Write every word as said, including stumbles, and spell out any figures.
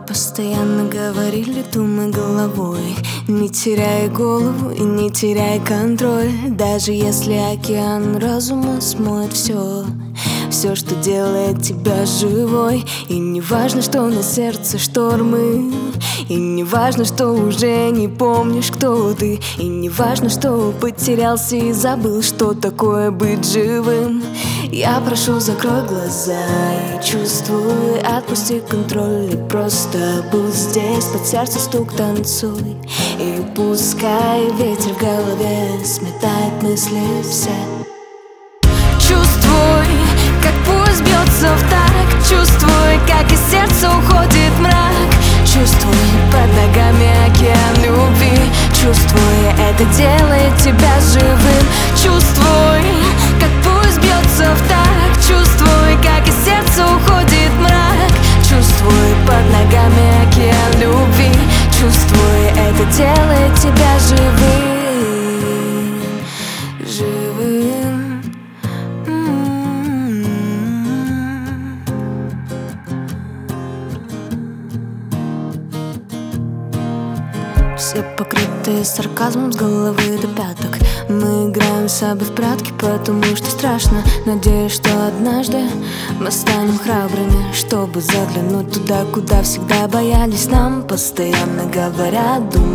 постоянно говорили, думай головой. Не теряй голову и не теряй контроль. Даже если океан разума смоет все, все, что делает тебя живой. И не важно, что на сердце штормы, и не важно, что уже не помнишь, кто ты, и не важно, что потерялся и забыл, что такое быть живым. Я прошу, закрой глаза и чувствуй, отпусти контроль и просто будь здесь. Под сердце стук танцуй, и пускай ветер в голове сметает мысли все. Чувствуй, как пульс бьется в такт, чувствуй, как из сердца уходит мрак. Чувствуй под ногами океан любви, чувствуй, это делает тебя живым. Чувствуй, как пульс бьется в такт, чувствуй, как из сердца уходит мрак. Чувствуй под ногами океан любви, чувствуй, это делает тебя живым, живым. Все покрытые сарказмом с головы до пяток. Мы играем с собой в прятки, потому что страшно. Надеюсь, что однажды мы станем храбрыми, чтобы заглянуть туда, куда всегда боялись. Нам постоянно говорят, думай